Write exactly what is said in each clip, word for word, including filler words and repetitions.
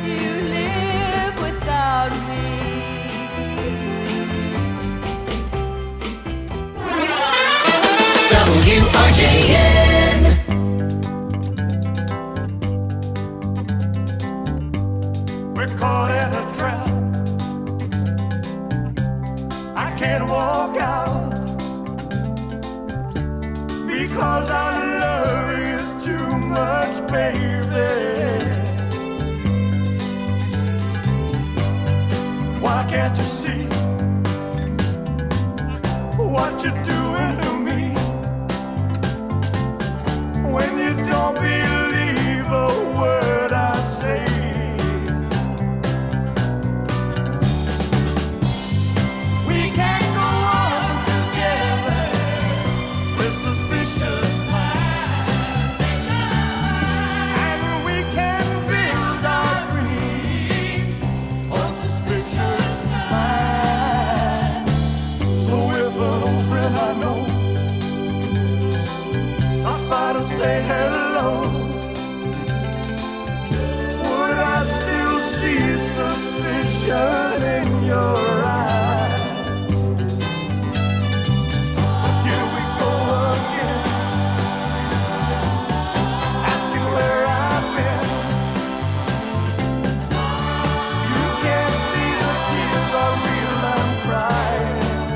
you live without me. W R J N. We're caught in a trap. I can't walk out because I love you too much, baby. Why can't you see what you're doing to me? When you don't believe a word I say, we can't go on together with suspicious minds, and we can build our dreams on suspicious minds. So if an old friend I know stops by to say hello, would I still see suspicion in your eyes? Here we go again, asking where I've been. You can't see the tears are real, I'm crying.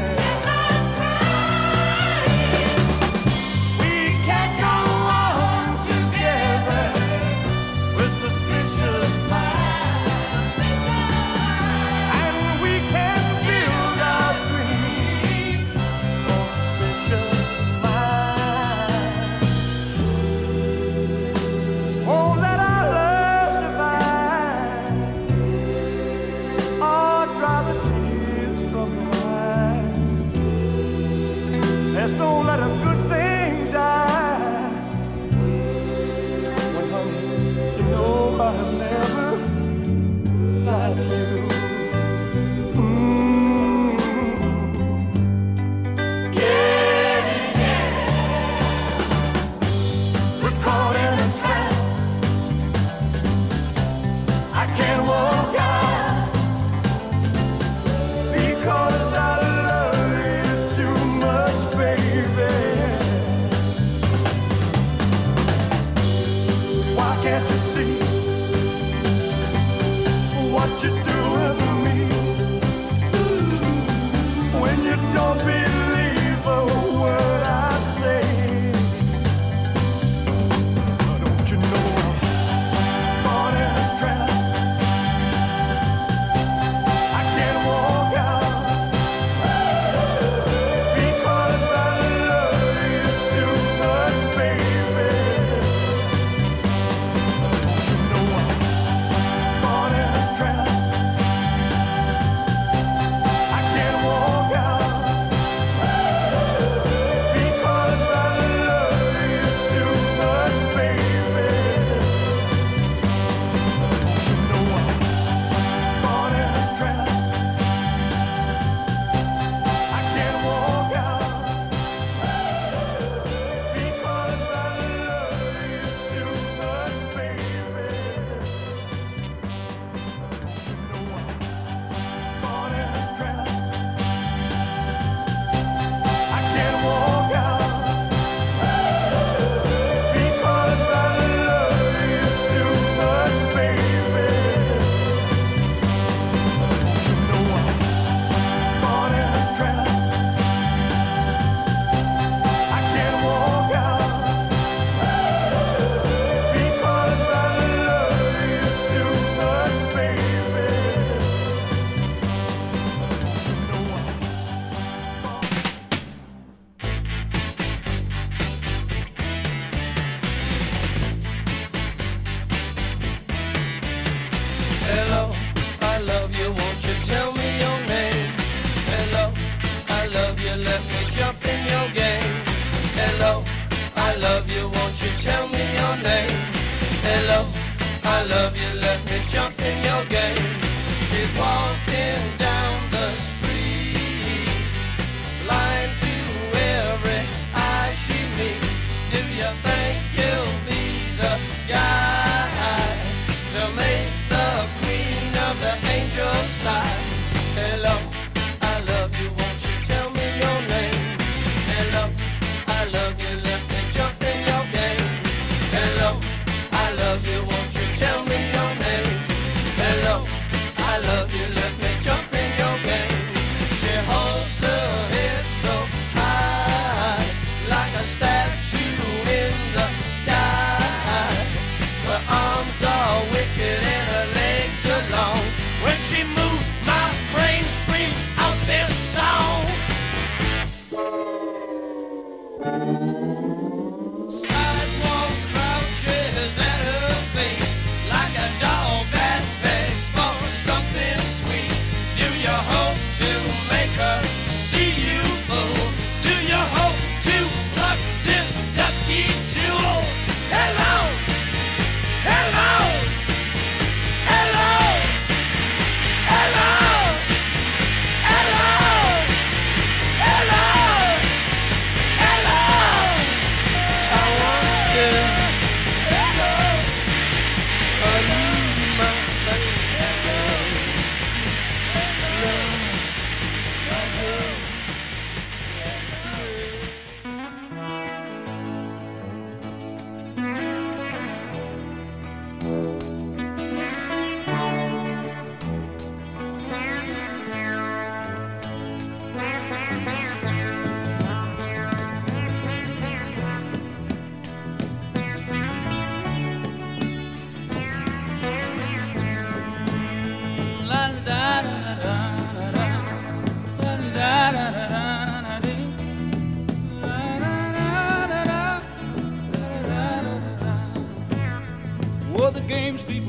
We can't go on together with suspicious minds, and we can build our dreams on suspicious minds. Won't let our love survive, or dry the tears from your eyes. Let's don't let a good thing die. When honey, you know I've never lied to you. Mm. Yeah, yeah. We're caught in a trap. I can't walk out because I love you too much, baby. Why can't you see what you're doing to me? When you don't believe a word I say, don't you know I'm caught in a trap? I can't walk out because I love you too much, baby. Don't you know I'm caught in a trap? I can't walk out because I love you too much, baby. Don't you know I'm caught in a trap? I can't walk out because I love you too much, baby. Don't you know I'm caught in a trap? I can't walk out because I love you too much, baby. Don't you know I'm caught in a trap? I can't walk out because I love you too much, baby. Don't you know I'm Hello, I love you, won't you tell me your name? Hello, I love you, let me jump in your game. Hello, I love you, won't you tell me your name? Hello, I love you, let me jump in your game. She's walking down the street, blind to every eye she meets. Do you think you'll be the guy to make the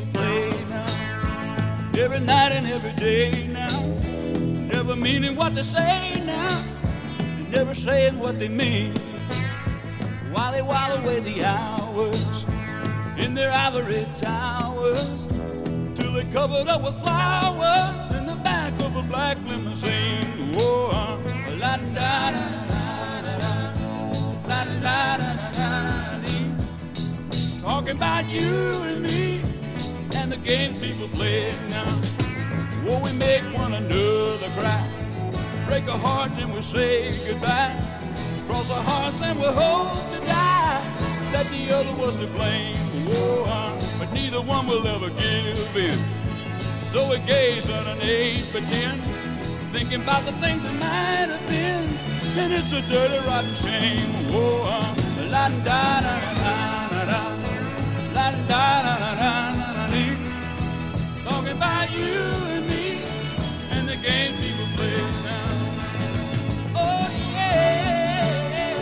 people play now, every night and every day now, never meaning what they say now, never saying what they mean, while they while away the hours in their ivory towers, till they covered up with flowers in the back of a black limousine. Whoa, uh, la da da da da, la da da da da, talking about you and me and the games people play now. Whoa, we make one another cry, break our hearts and we say goodbye, cross our hearts and we hope to die that the other was to blame. Whoa, uh, but neither one will ever give in. So we gaze on an age pretend, thinking about the things that might have been, and it's a dirty rotten shame. Whoa, uh, la da da da da da, la da da da da da, talking about you and me and the games people play now. Oh yeah,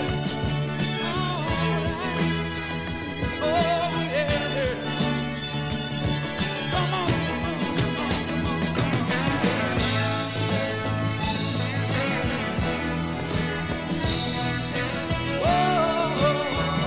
oh, oh yeah, come on, come on, come on, come on. Oh,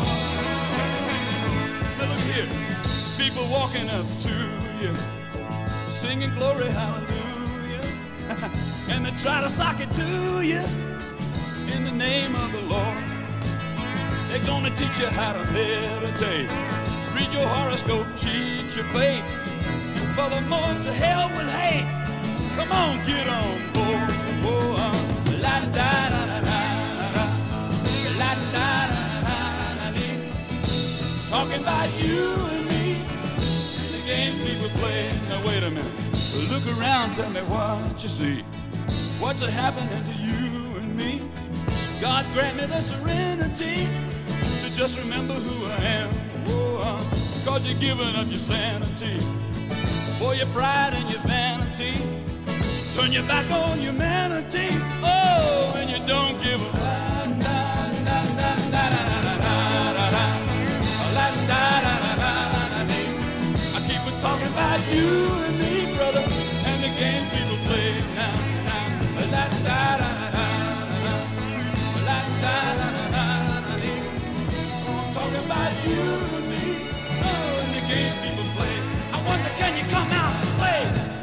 now look here, people walking up to you, singing glory hallelujah, and they try to sock it to you in the name of the Lord. They're gonna teach you how to meditate, read your horoscope, cheat your fate, furthermore to hell with hate. Come on, get on board. Whoa, uh, la da da da da da, la da da da da da, talking about you and me, the games people play. Now wait a minute, look around, tell me what you see. What's happening to you and me? God grant me the serenity to just remember who I am. Whoa, uh, cause you're giving up your sanity for your pride and your vanity. Turn your back on humanity. Oh, and you don't give a la da da da da da da da da, la da da da da da da. I keep on talking about you and me, brother, and the game people play now, now. La da da da da da, la da da da da da. I'm talking about you and me, oh, and the game people play. I wonder, can you come out and play?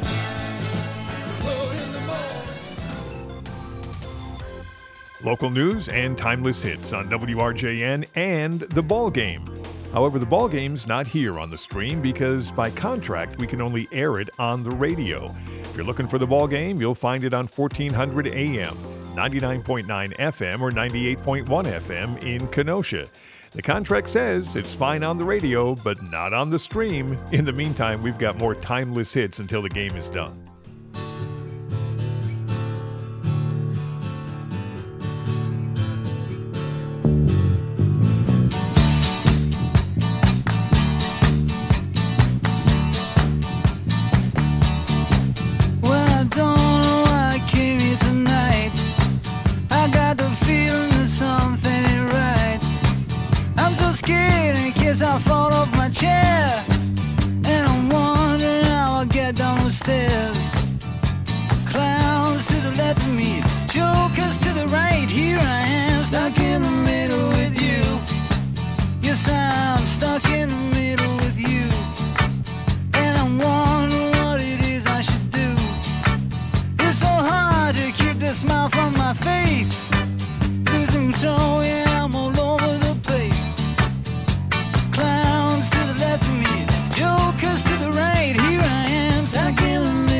Oh, in the morning. Local news and timeless hits on W R J N and The Ball Game. However, The Ball Game's not here on the stream because by contract we can only air it on the radio. If you're looking for The Ball Game, you'll find it on fourteen hundred A M, ninety-nine point nine F M, or ninety-eight point one F M in Kenosha. The contract says it's fine on the radio, but not on the stream. In the meantime, we've got more timeless hits until the game is done. I fall off my chair, and I'm wondering how I'll get down the stairs. Clowns to the left of me, jokers to the right. Here I am, stuck in the middle with you. Yes, I'm stuck in the middle with you, and I'm wondering what it is I should do. It's so hard to keep the smile from my face. Losing control, yeah, I'm all over the place. Clowns to the left of me, jokers to the right. Here I am, stuck in the middle.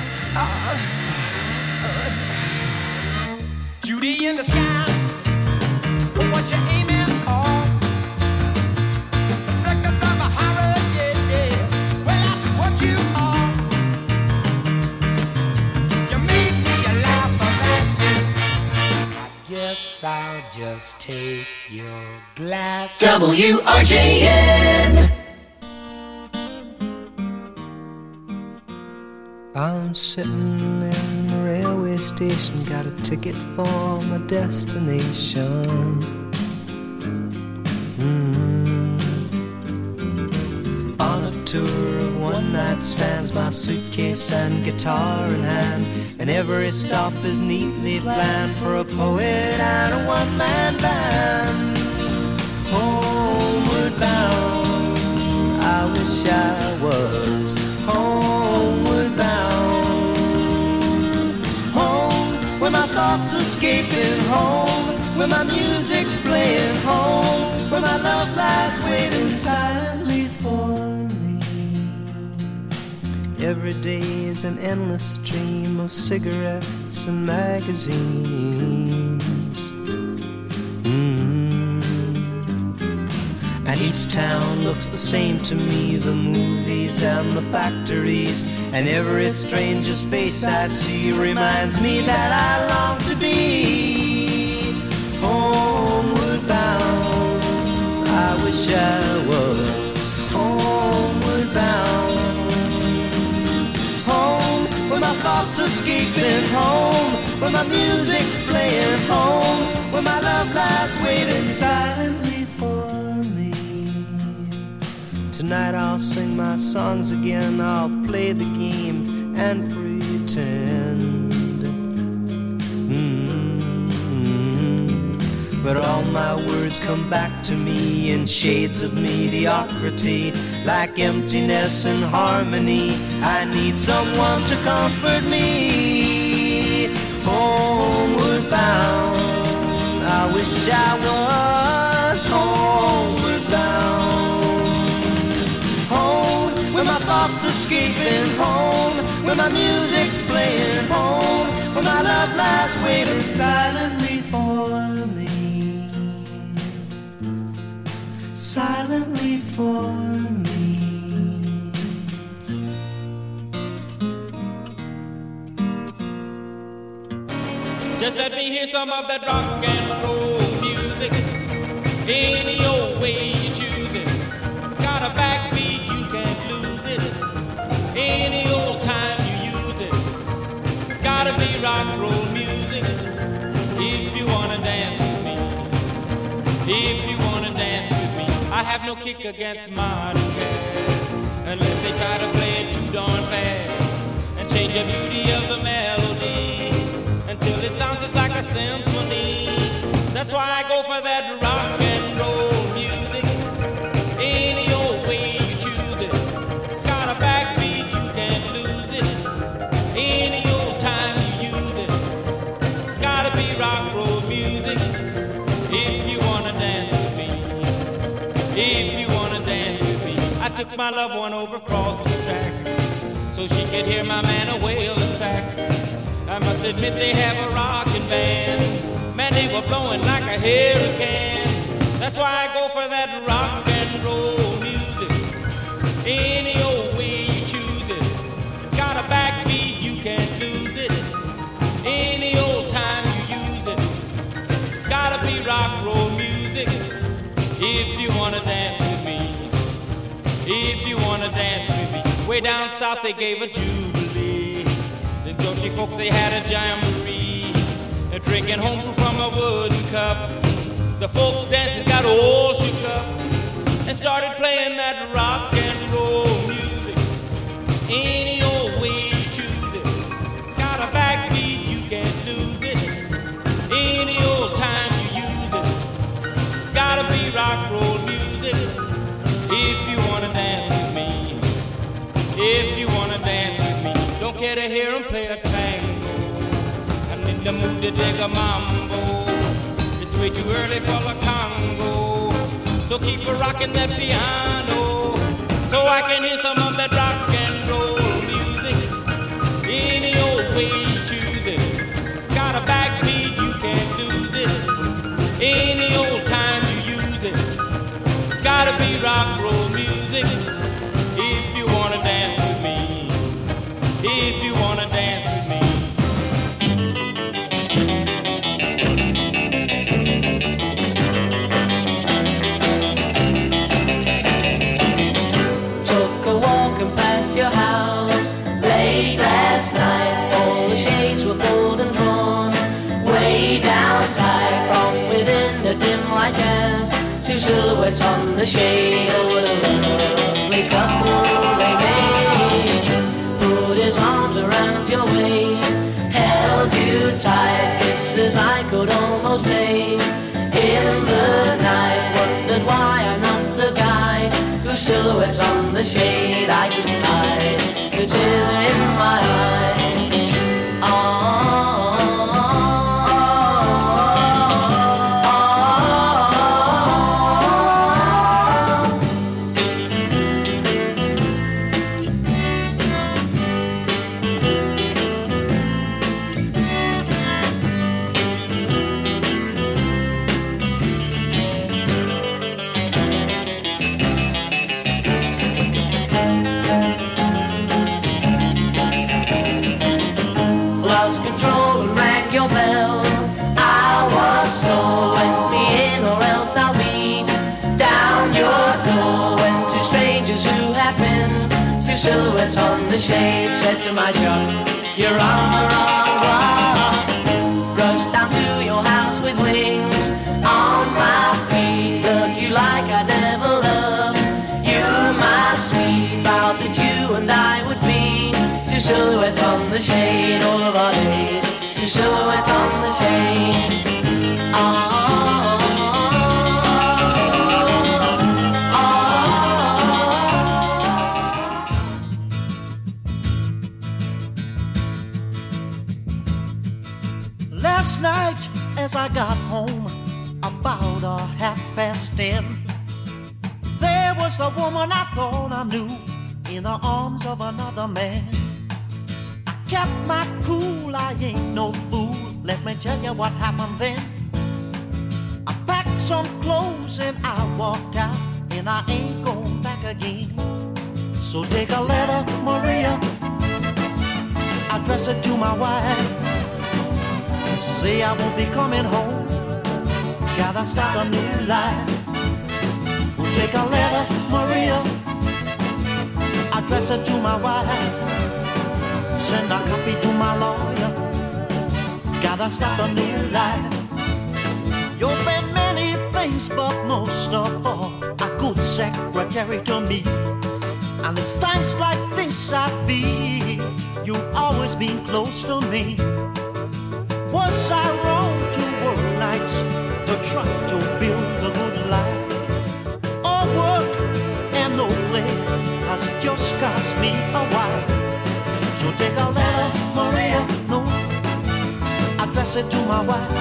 Judy in the sky, what you aiming for? The seconds of a horror, yeah, yeah. Well, that's what you are. You made me a laugh of that. I guess I'll just take your glass. W R J N. I'm sitting in the railway station, got a ticket for my destination. Mm. On a tour of one night stands, my suitcase and guitar in hand, and every stop is neatly planned for a poet and a one-man band. Homeward bound, I wish I was homeward bound. Home, where my thoughts escaping. Home, where my music's playing. Home, where my love lies waiting silently for me. Every day is an endless stream of cigarettes and magazines. Mm. And each town looks the same to me, the movies and the factories, and every stranger's face I see reminds me that I long to be homeward bound. I wish I was homeward bound. Home, where my thoughts escaping. Home, where my music's playing. Home, where my love lies waiting silently for me. Tonight I'll sing my songs again, I'll play the game and pretend. Mm-hmm. But all my words come back to me in shades of mediocrity, like emptiness and harmony. I need someone to comfort me. Homeward bound, I wish I was homeward bound. Where my thoughts escaping. Home, where my music's playing. Home, where my love lies waiting silently for me. Silently for me. Just let me hear some of that rock and roll music. Any old way you choose it. It's got a backbeat, you can't lose it. Any old time you use it. It's gotta be rock and roll music. If you wanna dance with me. If you wanna dance with me. I have no kick against modern jazz, unless they try to play it too darn fast and change the beauty of the melody until it sounds just like a symphony. That's why I go for that rock and roll music. Any old way you choose it. It's got a backbeat, you can't lose it. Any old time you use it. It's gotta be rock and roll music. If you wanna dance with me. If you wanna dance with me. I took my loved one over across the tracks so she could hear my man a wailing sax. I must admit they have a rockin' band. Man, they were blowing like a hurricane. That's why I go for that rock and roll music. Any old way you choose it. It's got a backbeat, you can't lose it. Any old time you use it. It's gotta be rock and roll music. If you wanna dance with me. If you wanna dance with me. Way down south they gave a jubilee. The country folks, they had a jamboree, a drinking home from a wooden cup. The folks dancing got all shook up and started playing that rock and roll music. Any old way you choose it. It's got a backbeat, you can't lose it. Any old time you use it. It's gotta be rock and roll music. If you wanna dance with me. If you wanna dance with me. Don't care to hear him play a tango. I'm in the mood to dig a mambo. It's way too early for the Congo. So keep a rocking that piano, so I can hear some of that rock and roll music. any old way you choose it. It's got a backbeat, you can't lose it. Any old time you use it. It's gotta be rock roll music. If you wanna dance with me, if you wanna dance with me. Took a walk and past your house late last night. All the shades were pulled and drawn way down tight. From within the dim light cast two silhouettes on the shade. Oh, what a lovely couple they made. Put his arms around your waist, held you tight. Kisses I could almost taste in the night. Wondered why I'm not the guy whose silhouettes on the shade I can hide. The tears in my eyes. Oh. Lost control and rang your bell. I was so let me in or else I'll beat down your door. When two strangers who had been two silhouettes on the shade said to my shop, you're on the wrong block. Rushed down to your house with wings on my feet. Loved you like I never loved you, my sweet. Vowed that you and I would be two silhouettes on the shade all of our days. Two silhouettes on the shade. Oh, Last night as I got home about a half past ten, there was the woman I thought I knew in the arms of another man. I kept my cool, I ain't no fool. Let me tell you what happened then. I packed some clothes and I walked out, and I ain't going back again. So take a letter, Maria, address it to my wife. Say I won't be coming home, gotta start a new life. We'll take a letter, Maria, address it to my wife. Send a copy to my lawyer, gotta start a new life. You've been many things, but most of all, a good secretary to me. And it's times like this I feel you've always been close to me. Was I wrong to work nights to try to build a good life? All work and no play has just cost me a while. So take a letter, Maria, no, address it to my wife.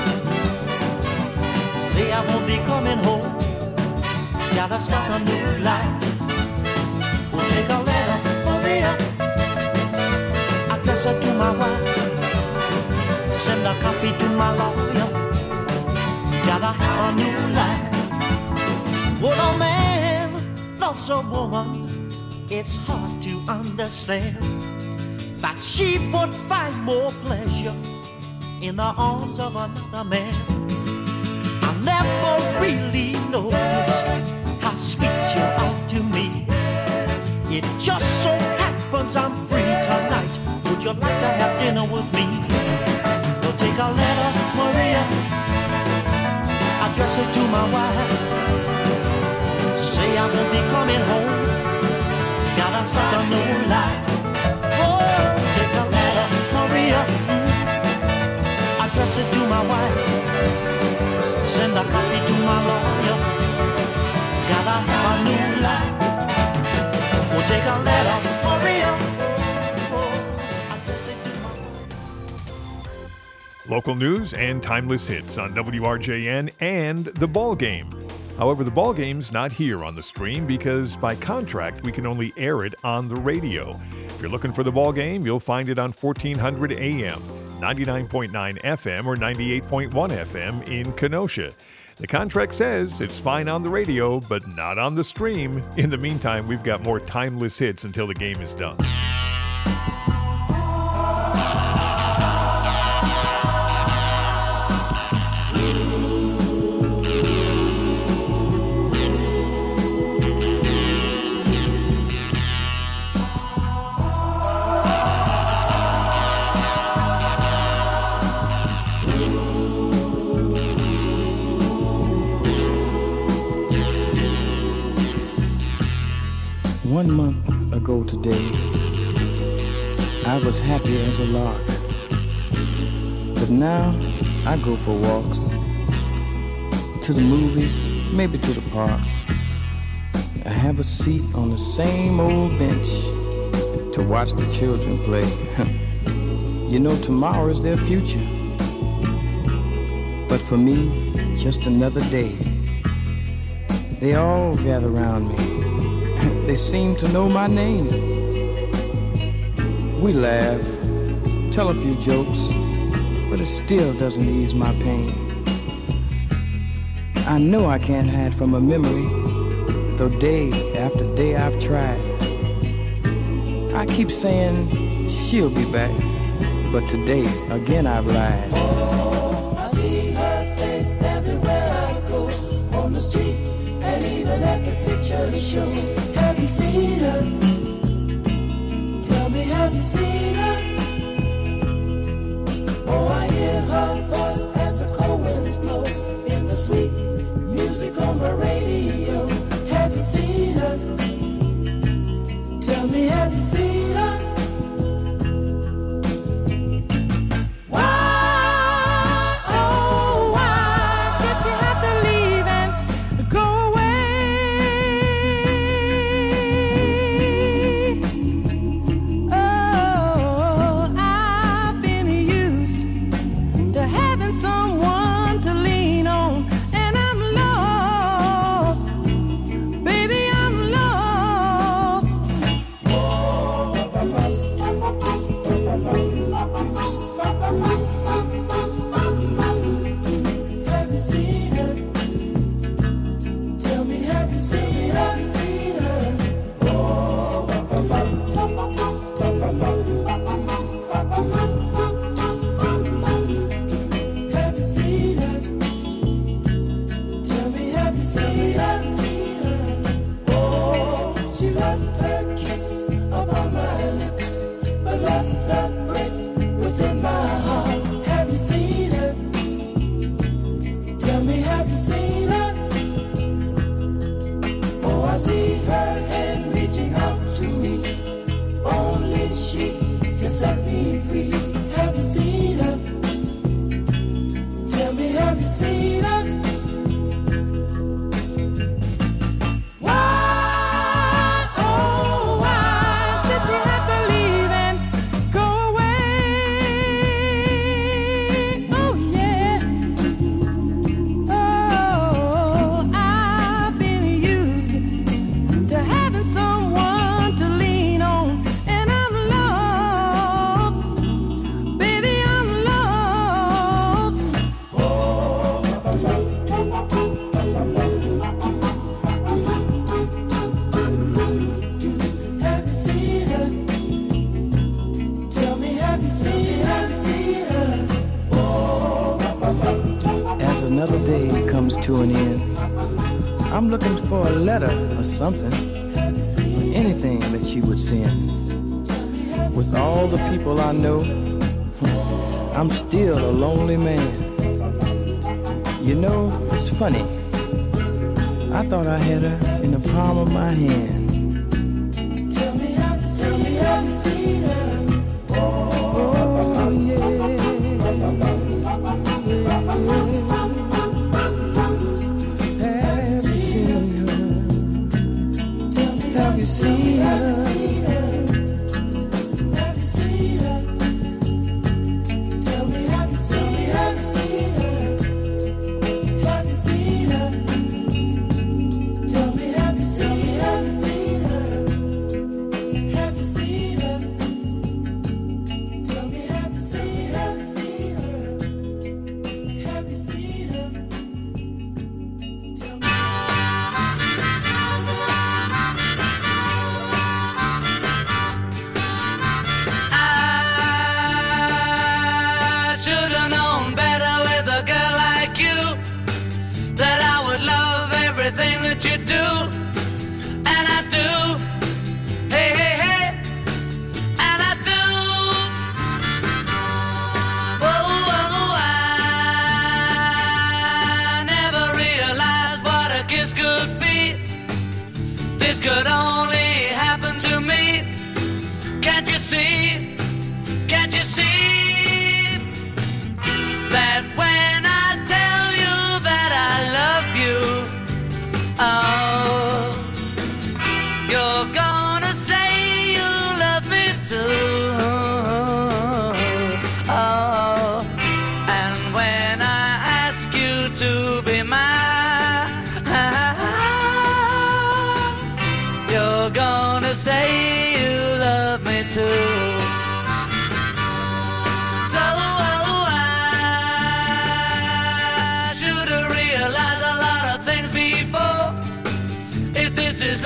Say I won't be coming home, gotta start a new life. We'll take a letter, Maria, address it to my wife. Send a copy to my lawyer, gotta have a new life. When a man loves a woman, it's hard to understand that she would find more pleasure in the arms of another man. I never really noticed how sweet you are to me. It just so happens I'm free tonight. Would you like to have dinner with me? Well, take a letter, Maria, address it to my wife. Say I won't be coming home, gotta start a new life. Oh, take a letter, Maria, address it to my wife. Send a copy to my lawyer, gotta have a new life. We'll take a letter, Maria, oh, address it to my wife. Local news and timeless hits on W R J N and The Ball Game. However, The Ball Game's not here on the stream because by contract we can only air it on the radio. you're looking for the ball game, you'll find it on fourteen hundred A M, ninety-nine point nine F M, or ninety-eight point one F M in Kenosha. The contract says it's fine on the radio, but not on the stream. In the meantime, we've got more timeless hits until the game is done. One month ago today, I was happy as a lark. But now I go for walks, to the movies, maybe to the park. I have a seat on the same old bench to watch the children play. You know, tomorrow is their future. But for me, just another day. They all gather around me. They seem to know my name. We laugh, tell a few jokes, but it still doesn't ease my pain. I know I can't hide from a memory, though day after day I've tried. I keep saying she'll be back, but today again I've lied. Oh, I see her face everywhere I go, on the street and even at the picture show. Have you seen her? Tell me, have you seen her? Oh, I hear her voice as the cold winds blow in the sweet music on my radio. Have you seen her? Tell me, have you seen her? Another day comes to an end. I'm looking for a letter or something, or anything that she would send. With all the people I know, I'm still a lonely man. You know, it's funny. I thought I had her in the palm of my hand. Tell me, have you seen her? Have you seen her? Oh, yeah. Have you seen her? Have you seen her? Tell me, have you seen her? Have you seen her? Have you seen her? Tell me, have you seen her? Have you seen her?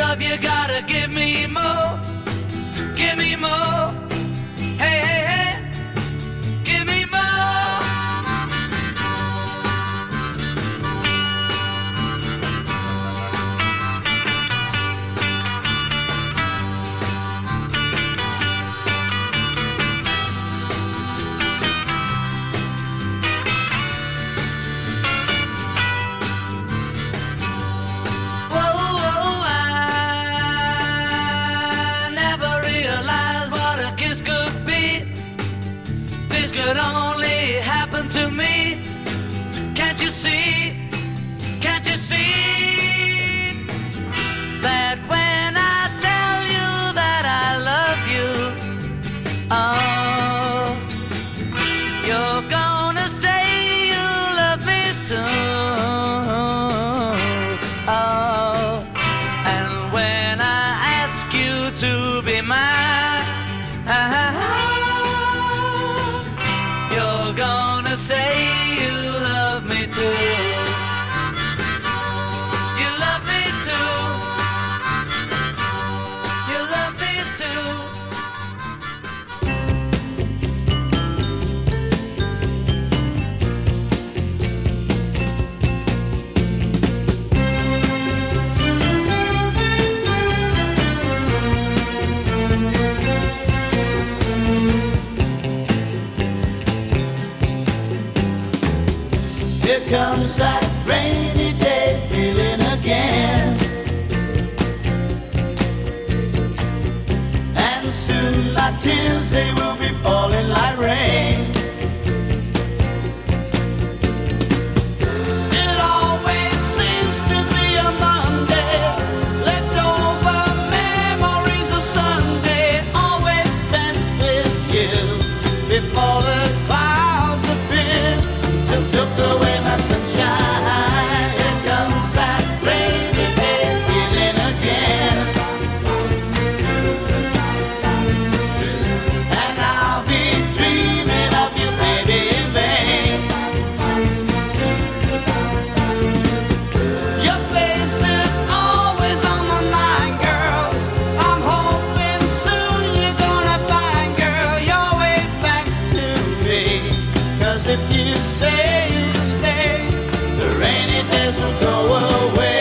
love, you gotta give me more. Give me more. Hey, hey, hey. Give me more. Could only happen to me. Can't you see? Can't you see that when I tell you that I love you, oh, you're gonna say you love me too. Oh, and when I ask you to be mine, say you love me too. You love me too. You love me too. Here comes that rainy day feeling again, and soon my tears, they will be falling like rain. It always seems to be a Monday, leftover memories of Sunday, always spent with you before the clouds appear to took away my sunshine. Here comes that rainy day feeling again, and I'll be dreaming of you, baby, in vain. Your face is always on my mind, girl. I'm hoping soon you're gonna find, girl, your way back to me. 'Cause if you say the rainy days will go away.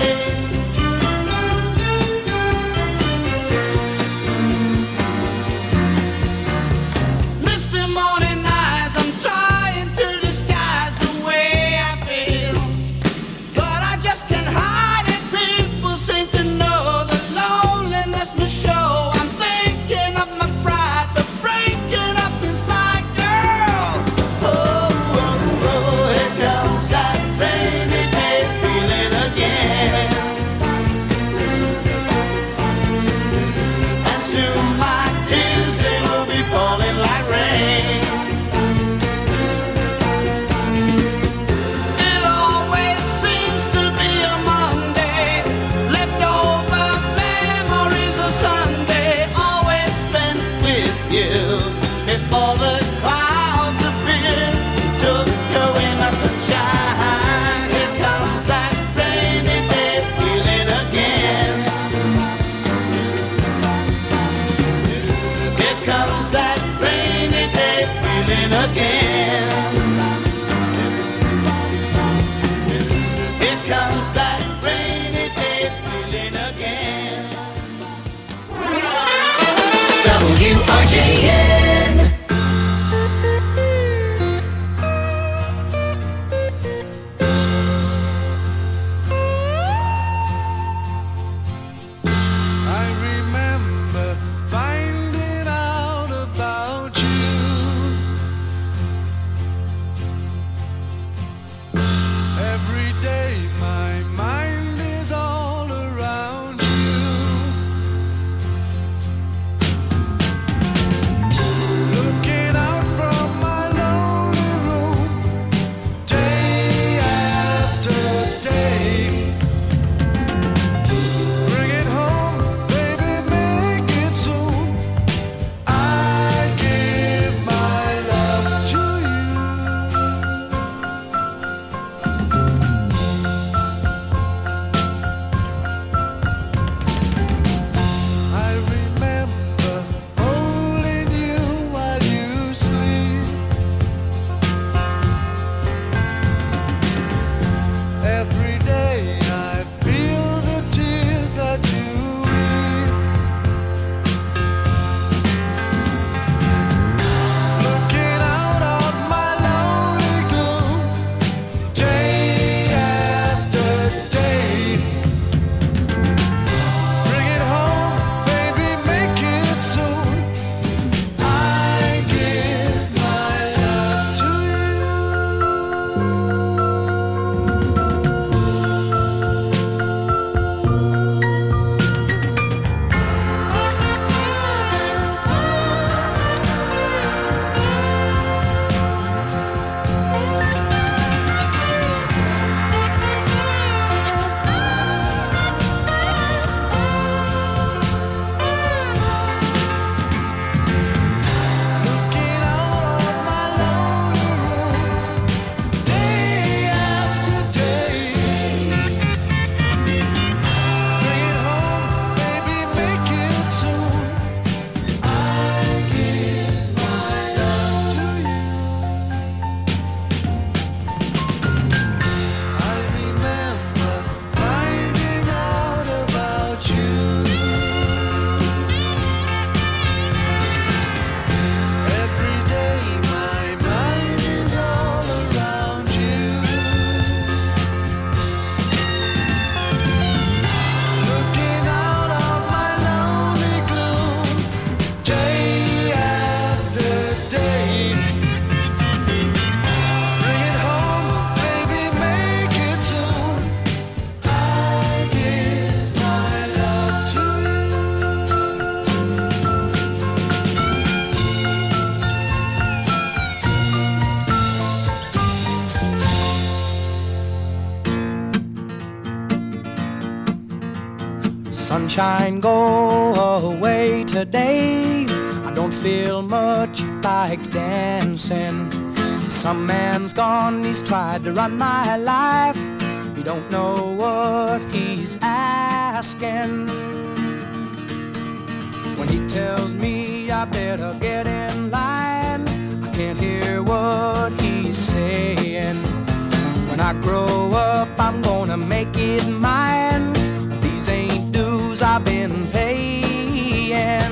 Misty morning eyes, I'm trying to disguise the way I feel, but I just can't hide it. People seem to know the loneliness must show. I'm thinking of my pride, but breaking up inside, girl. Oh, oh, oh, here comes that rainy day feeling again, and soon my tears, they will be falling like rain. It always seems to be a Monday, leftover memories of Sunday, always spent with you before the clouds appear, took away my sunshine. Here comes that rainy day feeling again. Here comes that rainy day feeling again. Here comes that rainy day feeling again. W R J N. I remember finding out about you. Every day my mind is all around you. Sunshine, go away today. I don't feel much like dancing. Some man's gone, he's tried to run my life. He don't know what he's asking. When he tells me I better get in line, I can't hear what he's saying. When I grow up, I'm gonna make it mine. These ain't dues I've been paying.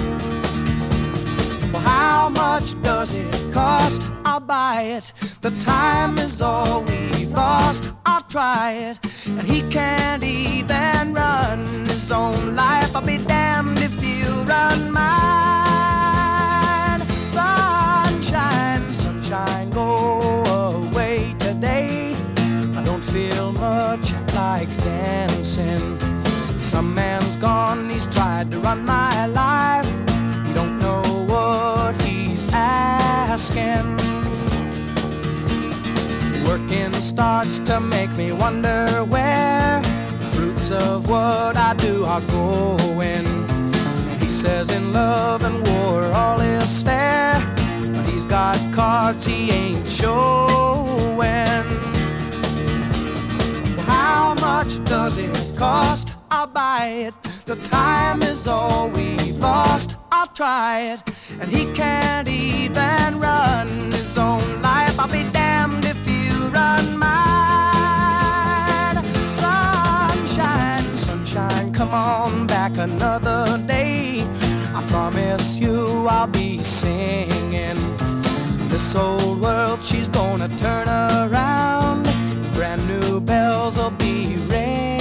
Well, how much does it cost? I'll buy it. The time is all we've lost. I'll try it. And he can't even run his own life. I'll be damned if you run mine. Sunshine, sunshine, go away today. I don't feel much like dancing. Some man's gone, he's tried to run my life. You don't know what he's asking. Working starts to make me wonder where the fruits of what I do are going. He says in love and war all is fair, but he's got cards he ain't showing. How much does it cost? I'll buy it. The time is all we've lost. I'll try it. And he can't even run his own life. I'll be damned if you run mine. Sunshine, sunshine, come on back another day. I promise you I'll be singing. This old world, she's gonna turn around. Brand new bells will be ringing.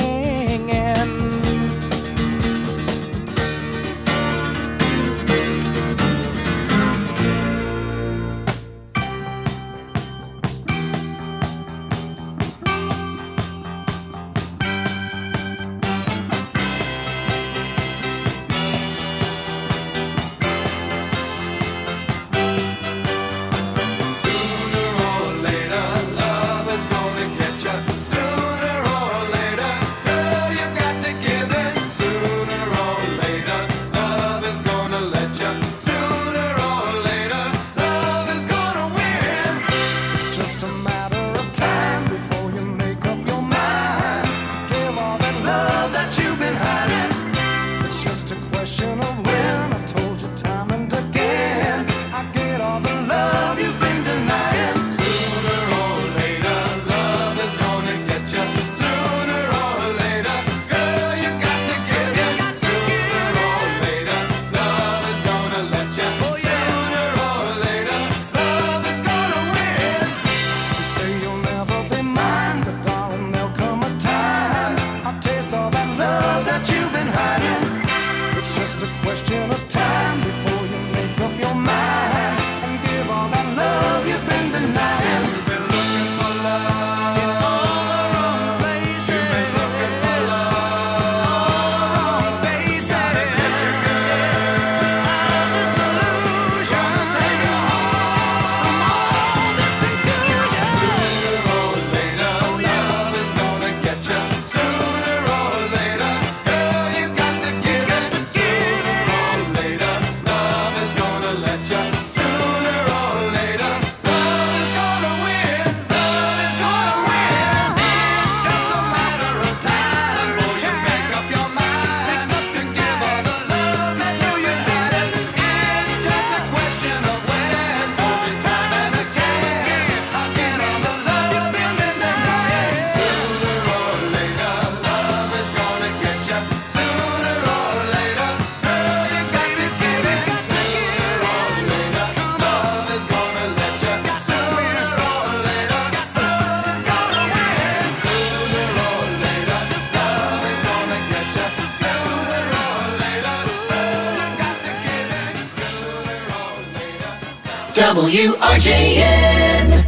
W R J N.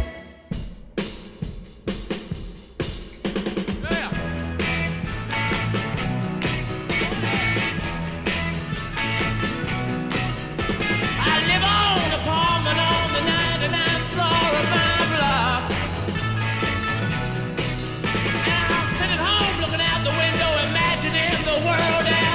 The world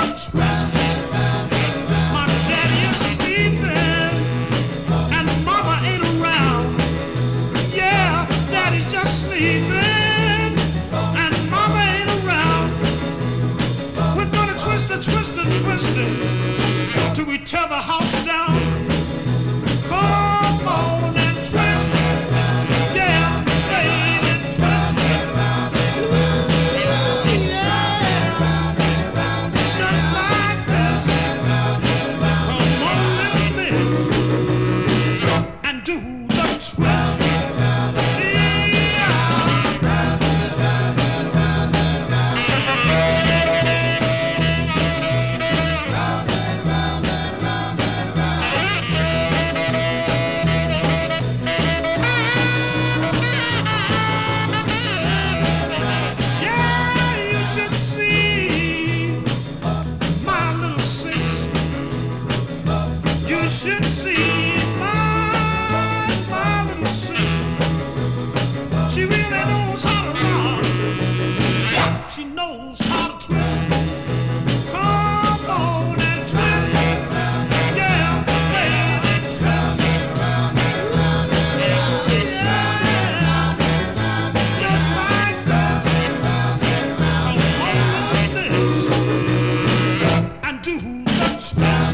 the twist. My daddy is sleeping and mama ain't around. Yeah, daddy's just sleeping and mama ain't around. We're gonna twist it, twist it, twist it till we tear the house down. Come on and twist, yeah, baby, twist. Just like this. Come on, little miss, and do the twist. Should see my, my little sister. She really knows how to rock. She knows how to twist. Come on and twist. Yeah, baby, twist. Yeah, just like this. Come on with this and do the twist.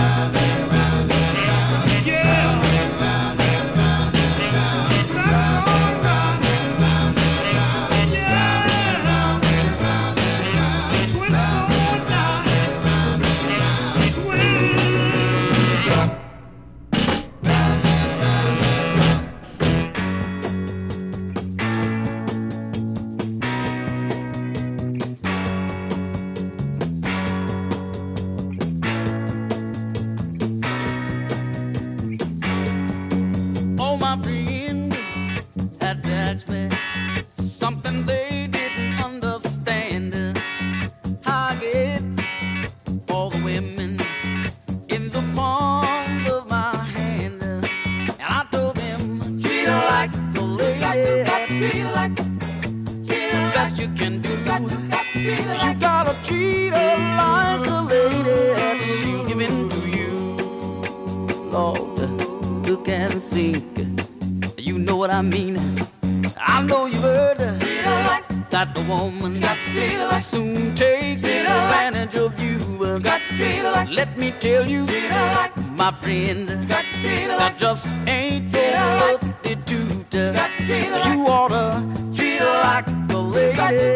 Let me tell you, my friend, that just ain't no substitute. So you oughta treat her like a lady.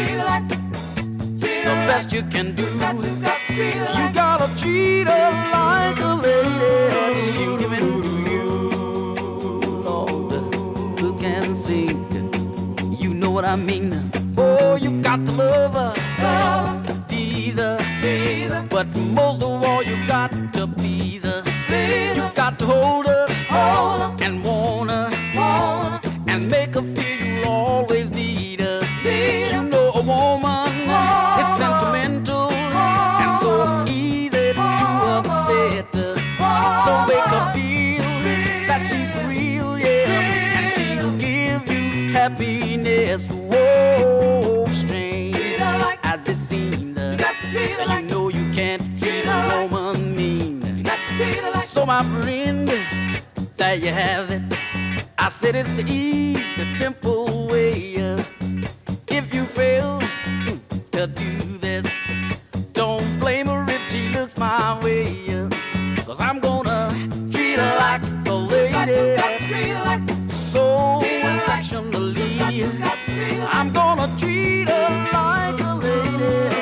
The best you can do, you gotta treat her like a lady. She'll give in to you, Lord, who can sing. You know what I mean? Oh, you got to love her, tease her, but most of all, you got to please her. You got to hold her, hold her, and want her, want her, and make her feel you'll always need her. You know a woman is sentimental and so easy to upset her. So make her feel that she's real, yeah, and she'll give you happiness. Whoa, strange as it seems. You know you can't treat a woman mean. So my friend, there you have it. I said it's the easy, simple way. If you fail to do this, don't blame her if she looks my way. Cause I'm gonna treat her like a lady, so affectionately. I'm gonna treat her like a lady.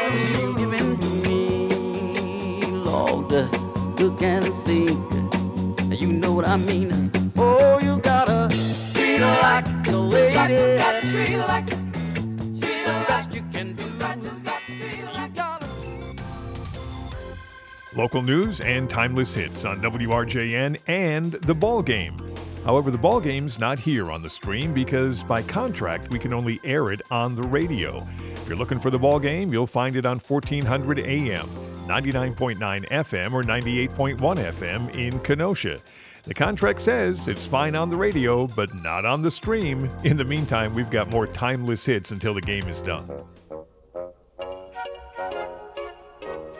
You can sing, you know what I mean. Oh, you gotta treat her like a lady. You gotta treat her like the best you can do. You gotta. Local news and timeless hits on W R J N and The Ball Game. However, The Ball Game's not here on the stream because by contract we can only air it on the radio. If you're looking for The Ball Game, you'll find it on fourteen hundred A M, ninety-nine point nine F M, or ninety-eight point one F M in Kenosha. The contract says it's fine on the radio, but not on the stream. In the meantime, we've got more timeless hits until the game is done.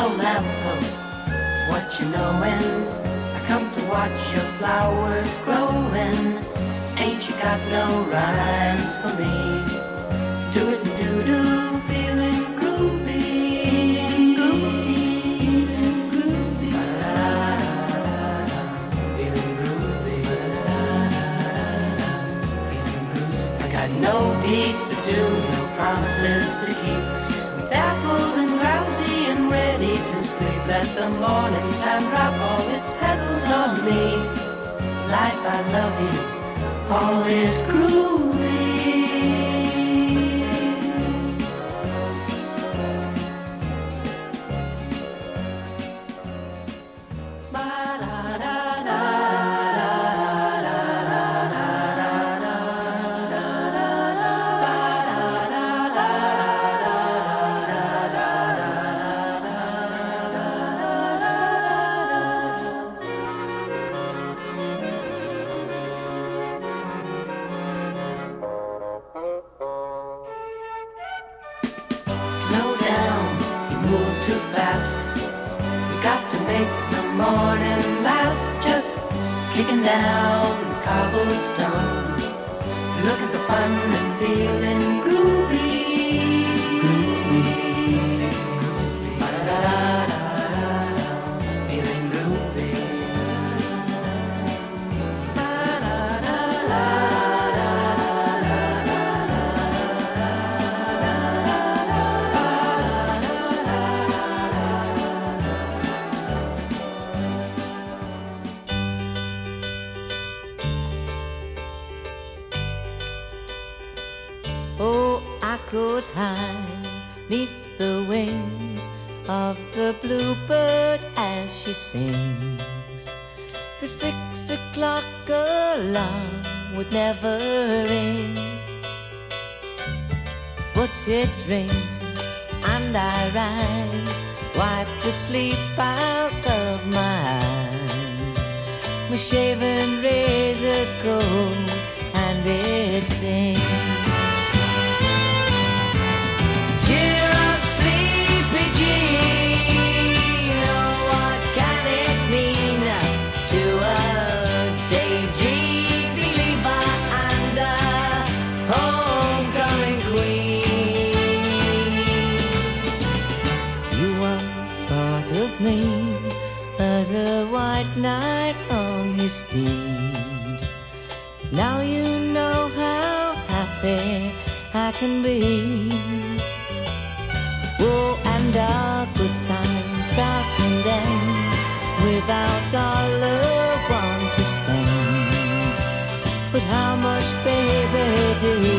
old lamppost, what you knowin'? I come to watch your flowers growin'. Ain't you got no rhymes for me? Do it and do do, feeling groovy, groovy, groovy, feeling groovy. I got no deeds to do, no promises to keep. I'm baffled and drowsy and ready to sleep. Let the morning time drop all its petals on me. Life, I love you, all is groovy. Slow down, you move too fast. You got to make the morning last. Just kicking down cobblestones, looking for fun and feeling groovy. Groovy. Ba-da-da-da-da-da, feeling groovy. Oh, I could hide neath the wings of the bluebird as she sings. The six o'clock alarm would never ring, but it rings and I rise, wipe the sleep out of my eyes. My shaven razor's cold and it stings. Cheer up, sleepy Jean. Oh, what can it mean to a daydream believer and a homecoming queen? You once thought of me as a white knight on his steed. Now you know how happy I can be. Oh, and our good time starts and ends without dollar one to spend. But how much, baby, do